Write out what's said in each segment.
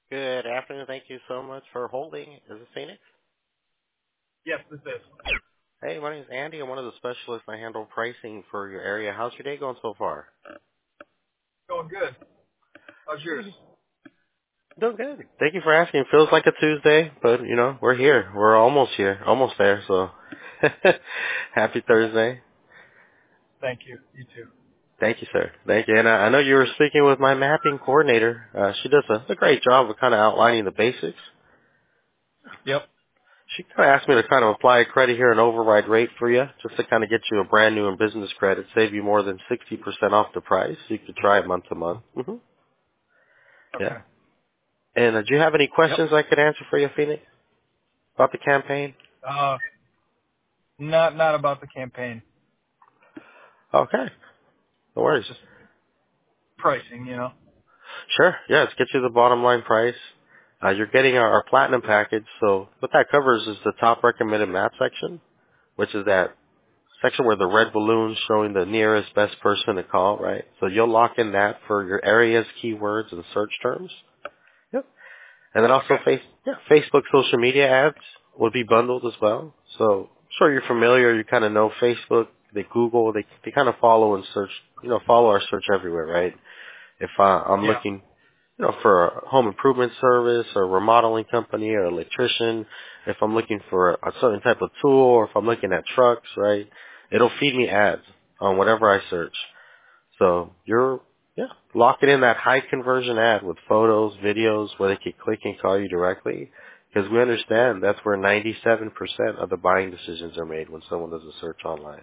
Good afternoon. Thank you so much for holding. Is this Phoenix? Yes, this is. Hey, my name is Andy. I'm one of the specialists. I handle pricing for your area. How's your day going so far? Going good. How's yours? Doing good. Thank you for asking. Feels like a Tuesday, but we're here. We're almost here. Almost there, so happy Thursday. Thank you. You too. Thank you, sir. Thank you. And I know you were speaking with my mapping coordinator. She does a great job of kind of outlining the basics. Yep. She kind of asked me to kind of apply a credit here, an override rate for you, just to kind of get you a brand new and business credit, save you more than 60% off the price. You could try it month to month. Yeah. Okay. And do you have any Yep. questions I could answer for you, Phoenix, about the campaign? Uh, not about the campaign. Okay. No worries. Just pricing. Sure. Yeah, let's get you the bottom line price. You're getting our platinum package. So what that covers is the top recommended map section, which is that section where the red balloon's showing the nearest best person to call, right? So you'll lock in that for your areas, keywords, and search terms. Yep. And then also Okay. Facebook social media ads would be bundled as well. So sure you're familiar, you kind of know Facebook, they Google, they kind of follow and search, follow our search everywhere, right? If I'm Yeah. looking, for a home improvement service or remodeling company or electrician, if I'm looking for a certain type of tool or if I'm looking at trucks, right? It'll feed me ads on whatever I search. So you're, locking in that high conversion ad with photos, videos where they can click and call you directly. Because we understand that's where 97% of the buying decisions are made when someone does a search online.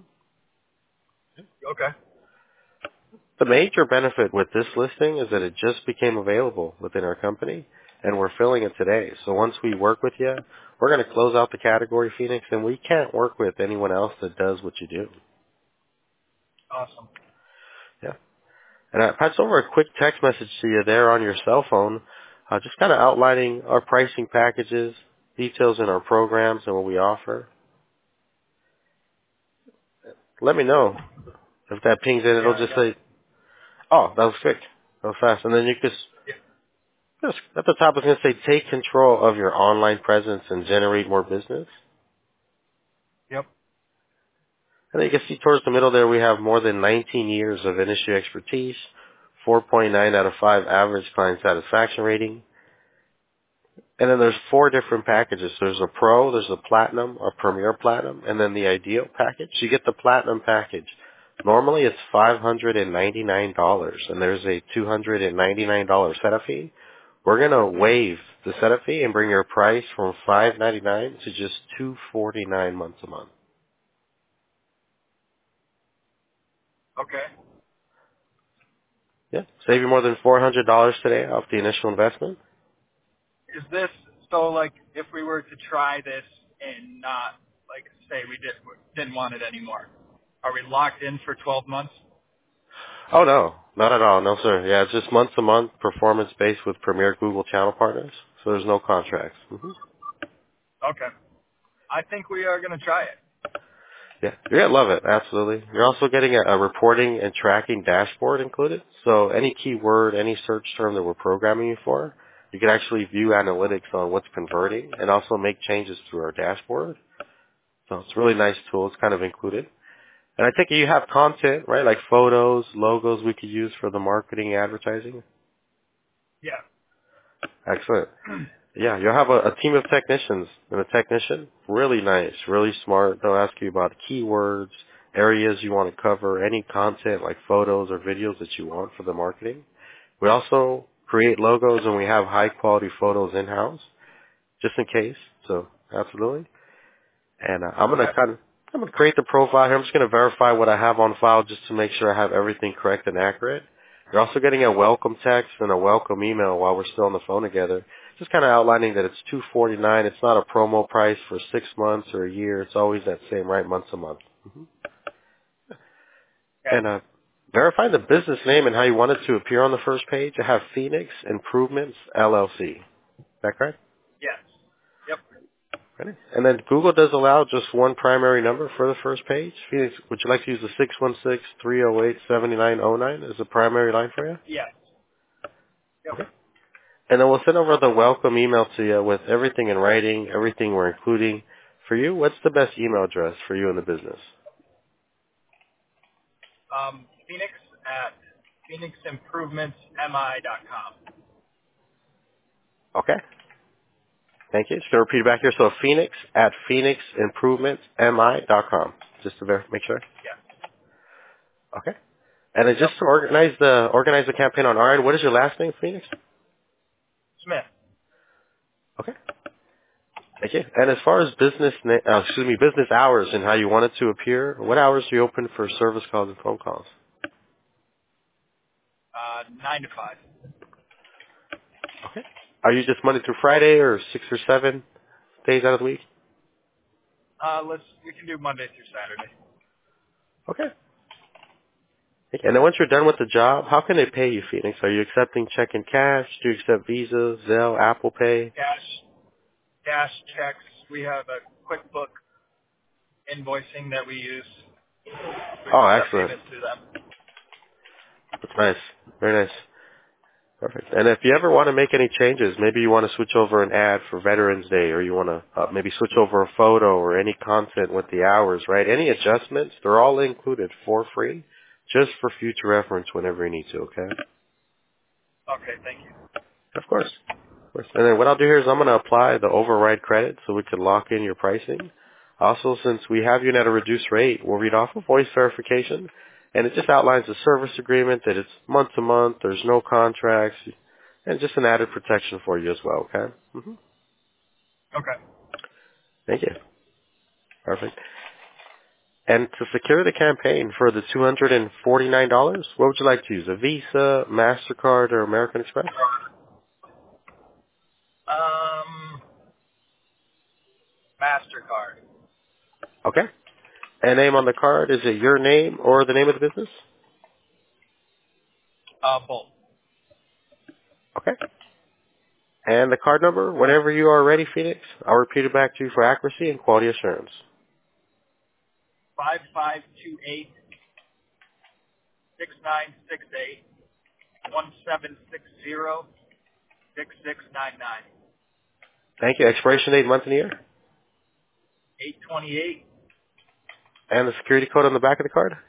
Okay. The major benefit with this listing is that it just became available within our company, and we're filling it today. So once we work with you, we're going to close out the category, Phoenix, and we can't work with anyone else that does what you do. Awesome. Yeah. And I passed over a quick text message to you there on your cell phone, just kind of outlining our pricing packages, details in our programs and what we offer. Let me know if that pings in. Yeah, It'll I just got it. say, oh, that was quick. That was fast. And then you Yeah. just at the top it's going to say take control of your online presence and generate more business. Yep. And then you can see towards the middle there we have more than 19 years of industry expertise, 4.9 out of 5 average client satisfaction rating. And then there's 4 different packages. There's a Pro, there's a Platinum, a Premier Platinum, and then the Ideal package. You get the Platinum package. Normally it's $599, and there's a $299 setup fee. We're going to waive the setup fee and bring your price from $599 to just $249 months a month. Okay. Yeah. Save you more than $400 today off the initial investment. Is this so? Like, if we were to try this and not, like, say we didn't want it anymore, are we locked in for 12 months? Oh, no. Not at all. No, sir. Yeah, it's just month to month, performance based with premier Google channel partners. So there's no contracts. Okay. I think we are gonna try it. Yeah, you're going to love it. Absolutely. You're also getting a reporting and tracking dashboard included. So any keyword, any search term that we're programming you for, you can actually view analytics on what's converting and also make changes through our dashboard. So it's a really nice tool. It's kind of included. And I think you have content, right? Like photos, logos we could use for the marketing, advertising. Yeah. Excellent. Yeah, you'll have a team of technicians and a technician. Really nice, really smart. They'll ask you about keywords, areas you want to cover, any content like photos or videos that you want for the marketing. We also create logos and we have high quality photos in-house just in case. So absolutely. And Okay. I'm gonna create the profile here. I'm just gonna verify what I have on file just to make sure I have everything correct and accurate. You're also getting a welcome text and a welcome email while we're still on the phone together. Just kind of outlining that it's $249. It's not a promo price for 6 months or a year. It's always that same, right, month to month. Okay. And verify the business name and how you want it to appear on the first page. I have Phoenix Improvements LLC. Is that correct? Yes. Yep. Ready? And then Google does allow just one primary number for the first page. Phoenix, would you like to use the 616-308-7909 as a primary line for you? Yes. Yep. Okay. And then we'll send over the welcome email to you with everything in writing, everything we're including. For you, what's the best email address for you in the business? Phoenix at phoeniximprovementsmi.com. Okay. Thank you. Just going to repeat it back here. So Phoenix at phoeniximprovementsmi.com. Just to make sure. Yeah. Okay. And then just to organize the campaign on our end, what is your last name, Phoenix? Smith. Okay. Thank you. And as far as business hours and how you want it to appear, what hours do you open for service calls and phone calls? 9 to 5. Okay. Are you just Monday through Friday or 6 or 7 days out of the week? We can do Monday through Saturday. Okay. And then once you're done with the job, how can they pay you, Phoenix? Are you accepting check and cash? Do you accept Visa, Zelle, Apple Pay? Cash checks. We have a QuickBook invoicing that we use. Oh, excellent. Payments through them. That's nice. Very nice. Perfect. And if you ever want to make any changes, maybe you want to switch over an ad for Veterans Day, or you want to maybe switch over a photo or any content with the hours, right? Any adjustments, they're all included for free, just for future reference whenever you need to, okay? Okay, thank you. Of course. Of course. And then what I'll do here is I'm going to apply the override credit so we can lock in your pricing. Also, since we have you at a reduced rate, we'll read off a voice verification, and it just outlines the service agreement that it's month to month, there's no contracts, and just an added protection for you as well, okay? Okay. Thank you. Perfect. And to secure the campaign for the $249, what would you like to use? A Visa, MasterCard, or American Express? MasterCard. Okay. And name on the card, is it your name or the name of the business? Both. Okay. And the card number, whenever you are ready, Phoenix, I'll repeat it back to you for accuracy and quality assurance. 5528 6968 1760 6699 Thank you. Expiration date, month and year. 828 And the security code on the back of the card?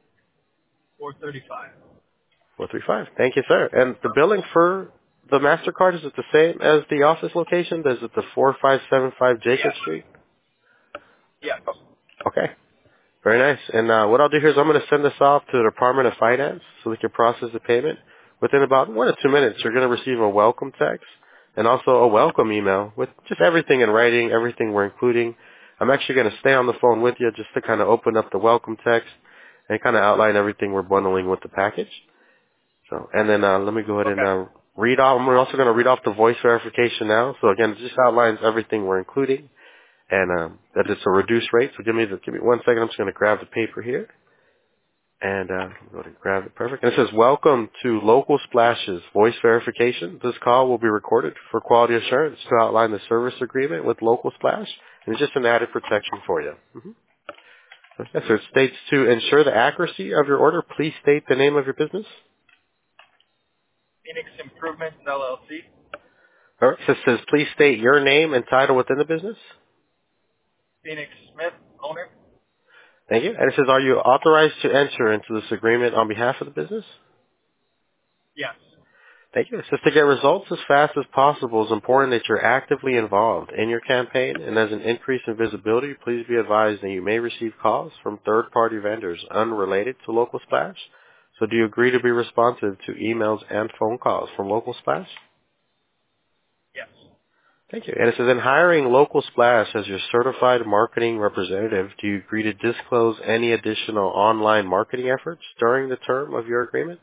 435. 435. Thank you, sir. And the billing for the MasterCard, is it the same as the office location? Is it the 4575 Jacob Street? Yes. Okay. Very nice. And what I'll do here is I'm going to send this off to the Department of Finance so they can process the payment. Within about 1 to 2 minutes, you're going to receive a welcome text and also a welcome email with just everything in writing, everything we're including. I'm actually going to stay on the phone with you just to kind of open up the welcome text and kind of outline everything we're bundling with the package. So, and then let me go ahead and read off. I'm also going to read off the voice verification now. So again, it just outlines everything we're including. And that it's a reduced rate. So give me 1 second. I'm just going to grab the paper here, and go ahead and grab it. Perfect. And it says, "Welcome to Local Splash's voice verification. This call will be recorded for quality assurance to outline the service agreement with Local Splash, and it's just an added protection for you." Okay, so it states to ensure the accuracy of your order. Please state the name of your business. Phoenix Improvements LLC. All right. So it says, please state your name and title within the business. Phoenix Smith, owner. Thank you. And it says, are you authorized to enter into this agreement on behalf of the business? Yes. Thank you. It says to get results as fast as possible, it's important that you're actively involved in your campaign, and as an increase in visibility, please be advised that you may receive calls from third-party vendors unrelated to Local Splash. So do you agree to be responsive to emails and phone calls from Local Splash? Yes. Thank you. And it says, in hiring Local Splash as your certified marketing representative, do you agree to disclose any additional online marketing efforts during the term of your agreement?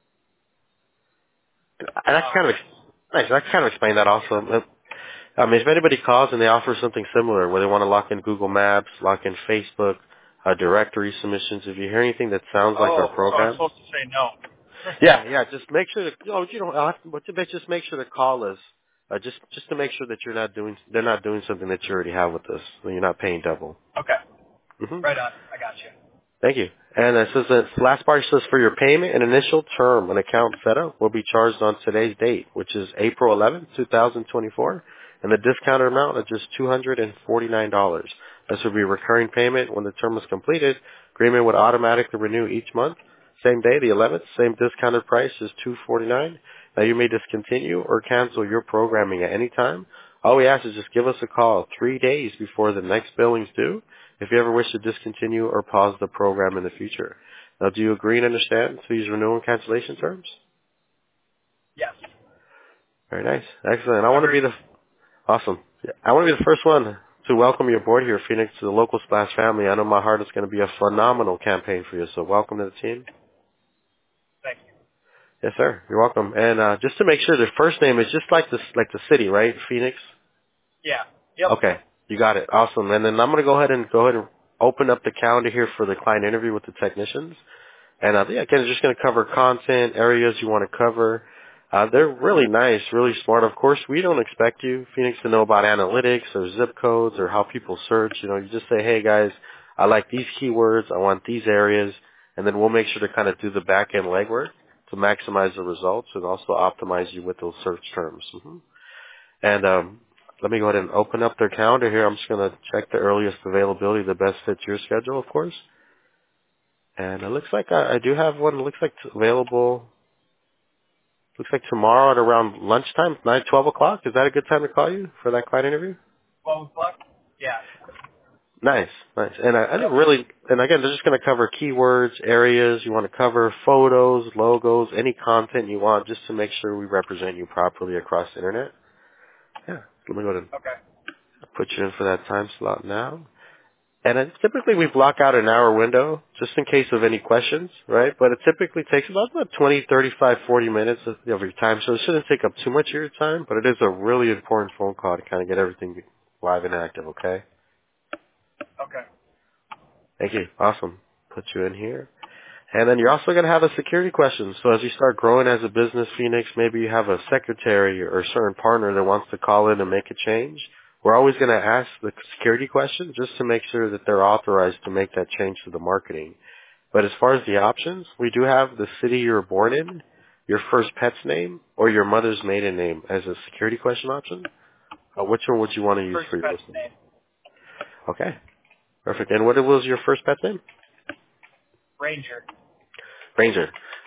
And that's kind of nice. I kind of explain that also. If anybody calls and they offer something similar, where they want to lock in Google Maps, lock in Facebook, directory submissions, if you hear anything that sounds like our program, so I'm supposed to say no. yeah, just make sure that just make sure the call is just to make sure that they're not doing something that you already have with us, so you're not paying double. Okay. Mm-hmm. Right on. I got you. Thank you. And it says that last part says for your payment and initial term and account setup will be charged on today's date, which is April 11th, 2024, and the discounted amount is just $249. This will be recurring payment when the term is completed. Agreement would automatically renew each month. Same day, the 11th, same discounted price is $249. Now you may discontinue or cancel your programming at any time. All we ask is just give us a call 3 days before the next billing's due if you ever wish to discontinue or pause the program in the future. Now, do you agree and understand these renewal and cancellation terms? Yes. Very nice. Excellent. Awesome. Yeah, I want to be the first one to welcome you aboard here, Phoenix, to the Local Splash family. I know my heart is going to be a phenomenal campaign for you, so welcome to the team. Thank you. Yes, sir. You're welcome. And just to make sure, the first name is just like the city, right? Phoenix? Yeah. Yep. Okay. You got it. Awesome. And then I'm going to go ahead and open up the calendar here for the client interview with the technicians. And again, just going to cover content, areas you want to cover. They're really nice, really smart. Of course, we don't expect you, Phoenix, to know about analytics or zip codes or how people search. You know, you just say, hey, guys, I like these keywords. I want these areas. And then we'll make sure to kind of do the back-end legwork to maximize the results and also optimize you with those search terms. And let me go ahead and open up their calendar here. I'm just going to check the earliest availability that best fits your schedule, of course. And it looks like I do have one. It looks like it's available. Looks like tomorrow at around lunchtime, 12 o'clock. Is that a good time to call you for that client interview? 12 o'clock? Yeah. Nice. And I didn't really, and again, they're just going to cover keywords, areas you want to cover, photos, logos, any content you want, just to make sure we represent you properly across the internet. Yeah. Let me go ahead and put you in for that time slot now. And typically we block out an hour window just in case of any questions, right? But it typically takes about 20, 35, 40 minutes of your time. So it shouldn't take up too much of your time, but it is a really important phone call to kind of get everything live and active, okay? Okay. Thank you. Awesome. Put you in here. And then you're also going to have a security question. So as you start growing as a business, Phoenix, maybe you have a secretary or a certain partner that wants to call in and make a change. We're always going to ask the security question just to make sure that they're authorized to make that change to the marketing. But as far as the options, we do have the city you were born in, your first pet's name, or your mother's maiden name as a security question option. Which one would you want to use First for your pet's listening? name. Okay. Perfect. And what was your first pet's name? Ranger. Ranger.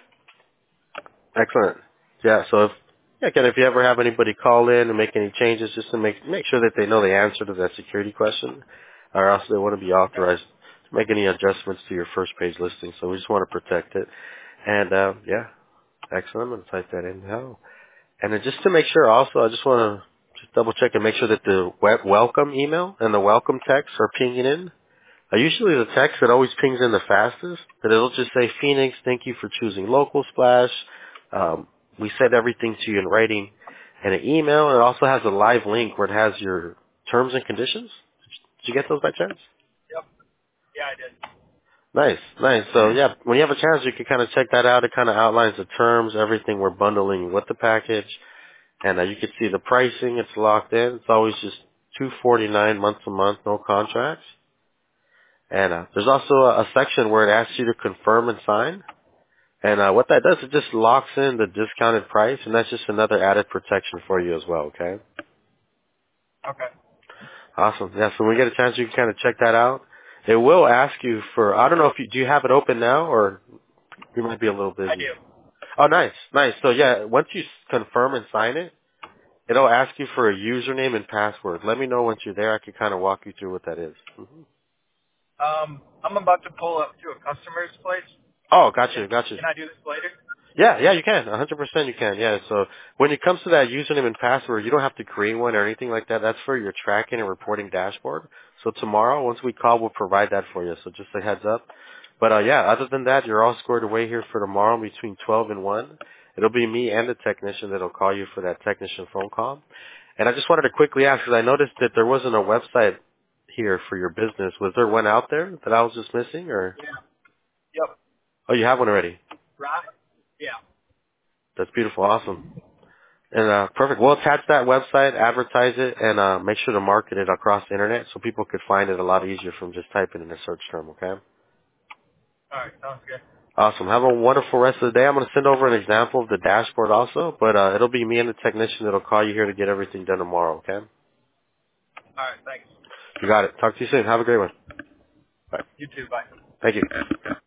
Excellent. Yeah, so if you ever have anybody call in and make any changes, just to make sure that they know the answer to that security question, or else they want to be authorized to make any adjustments to your first page listing. So we just want to protect it. And excellent. I'm going to type that in now. And then just to make sure also, I just want to just double check and make sure that the welcome email and the welcome text are pinging in. Usually the text that always pings in the fastest, but it'll just say, Phoenix, thank you for choosing Local Splash. We sent everything to you in writing and an email. And it also has a live link where it has your terms and conditions. Did you get those by chance? Yep. Yeah, I did. Nice. So yeah, when you have a chance, you can kind of check that out. It kind of outlines the terms, everything we're bundling with the package. And you can see the pricing. It's locked in. It's always just $249 month to month, no contracts. And there's also a section where it asks you to confirm and sign. And what that does, it just locks in the discounted price, and that's just another added protection for you as well, okay? Okay. Awesome. Yeah, so when we get a chance, you can kind of check that out. It will ask you for, I don't know if do you have it open now, or you might be a little busy? I do. Oh, nice. So yeah, once you confirm and sign it, it'll ask you for a username and password. Let me know once you're there. I can kind of walk you through what that is. Mm-hmm. I'm about to pull up to a customer's place. Oh, got you. Can I do this later? Yeah, you can. 100% you can. Yeah, so when it comes to that username and password, you don't have to create one or anything like that. That's for your tracking and reporting dashboard. So tomorrow, once we call, we'll provide that for you. So just a heads up. But yeah, other than that, you're all squared away here for tomorrow between 12 and 1. It'll be me and the technician that'll call you for that technician phone call. And I just wanted to quickly ask, because I noticed that there wasn't a website here for your business. Was there one out there that I was just missing, or? Yeah. Yep. Oh, you have one already. Right? Yeah. That's beautiful. Awesome. And perfect. We'll attach that website, advertise it, and make sure to market it across the internet so people could find it a lot easier from just typing in a search term, okay? All right, sounds good. Awesome. Have a wonderful rest of the day. I'm going to send over an example of the dashboard also, but it'll be me and the technician that'll call you here to get everything done tomorrow, okay? All right, thanks. You got it. Talk to you soon. Have a great one. Bye. You too. Bye. Thank you.